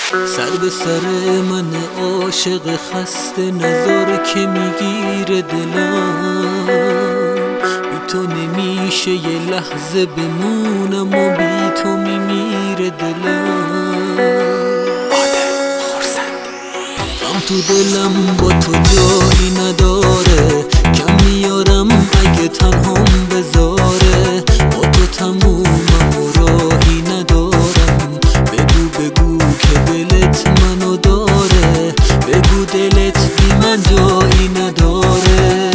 سر به سر من عاشق خسته نظر که میگیره دلم، بی تو نمیشه یه لحظه بمونم و بی تو میمیره دلم. غم تو دلم با تو جایی نداره، کم میارم اگه تنهام بذاره. با تو تمومم و راهی ندارم، بگو که دلت منو داره، بگو دلت بی من جایی نداره.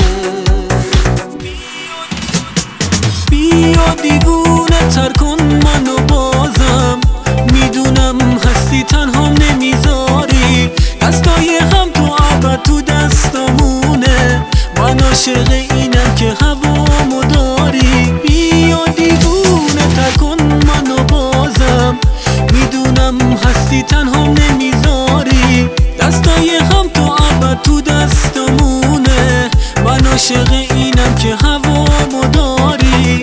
بیا دیوونه تر کن منو بازم، میدونم هستی تنهام نمیذاری. دستای هم تو ابد تو دستامونه، من عاشق اینم که هوامو داری. بیا دیوونه تر کن منو بازم، میدونم هستی تنهام نمیذاری. دستای هم تو ابد تو دستامونه، من عاشق اینم که هوامو داری.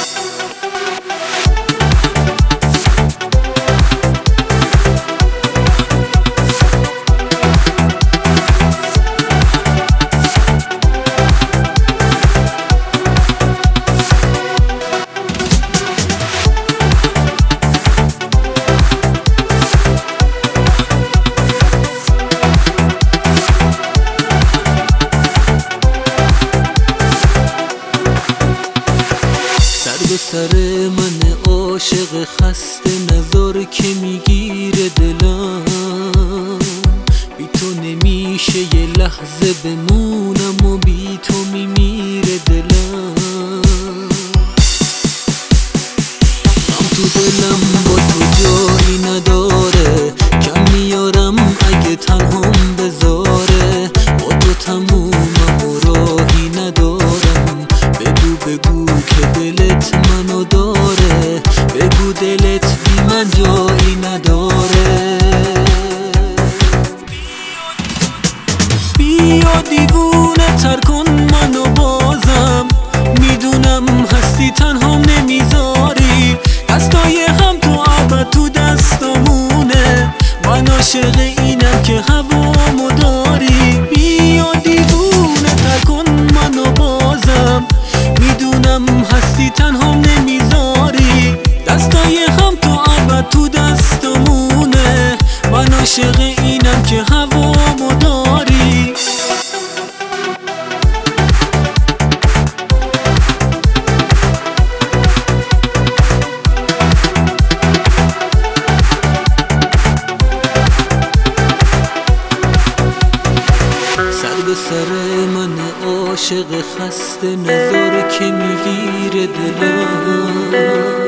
به سر من عاشق خسته نظر که میگیره دلم، بی تو نمیشه یه لحظه بمونم و بی تو میمیره دلم. غم تو دلم با تو جایی نداره، کم میارم اگه تنهام بذاره. با تو تمومم و راهی ندارم، بگو که دلت منو داره، بگو دلت بی من جایی نداره. بیا دیوونه تر کن منو بازم، میدونم هستی تنهام نمیذاری. دستای هم تو ابد تو دستامونه، من عاشق اینم که هوامو داری. بیا دیوونه تر کن منو بازم، میدونم هستی تنهام نمیذاری. دستای هم تو ابد تو دستامونه، من عاشق اینم که هوامو داری. سر به سر من عاشق خسته نظر که میگیره دلم.